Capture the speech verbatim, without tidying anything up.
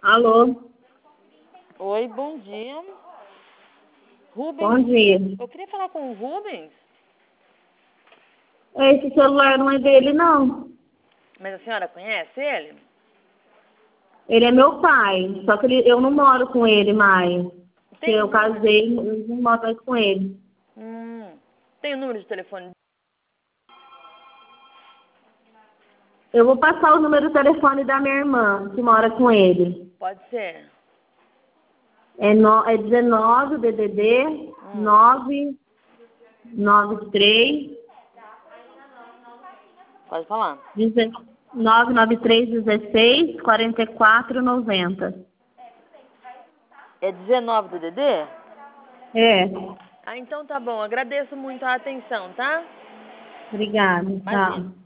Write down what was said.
Alô? Oi, bom dia. Rubens, Bom dia. eu queria falar com o Rubens, Esse celular não é dele, não. mas a senhora conhece ele? Ele é meu pai, só que ele- eu não moro com ele mais. Porque Tem o eu número? casei, eu não moro mais com ele. Hum, tem o número de telefone? Eu vou passar o número do telefone da minha irmã, que mora com ele. Pode ser. É, no, é dezenove, D D D, Hum, nove nove três, pode falar. nove nove três dezesseis, quarenta e quatro noventa. É dezenove do D D? É, Ah, então tá bom. Agradeço muito a atenção, tá? obrigada. Imagina. Tchau.